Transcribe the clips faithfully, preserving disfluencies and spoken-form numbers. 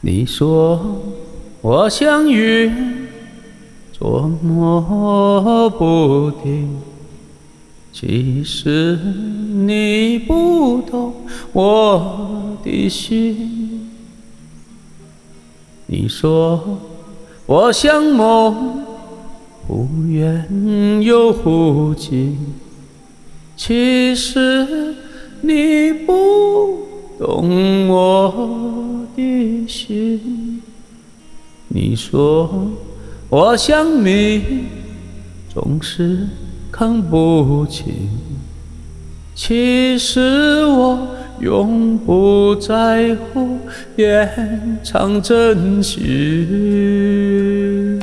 你说我像云，捉摸不定，其实你不懂我的心。你说我像梦，忽远又忽近，其实你不懂我的心。你说我像谜，总是看不清，其实我永不在乎，延长真心。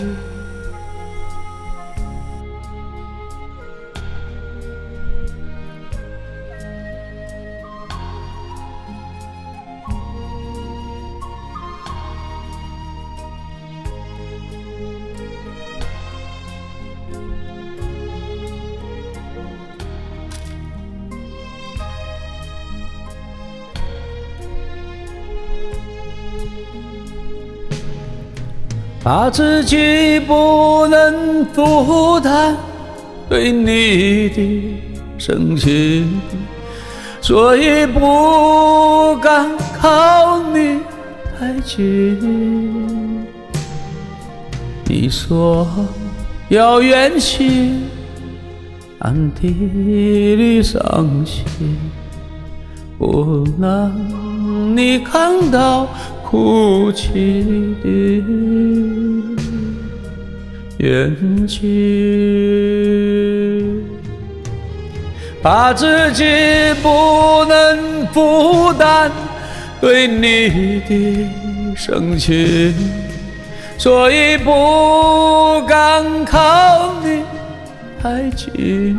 怕自己不能负担对你的深情，所以不敢靠你太近。你说要远行，暗地里伤心，不让你看到哭泣的眼睛，怕自己不能负担对你的深情，所以不敢靠你太近。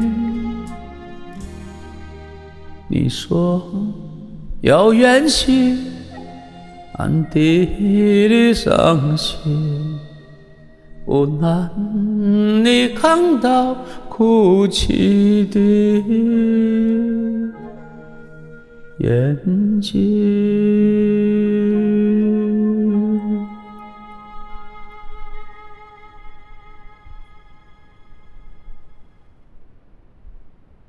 你说要远行，暗地里伤心，不让你看到哭泣的眼睛。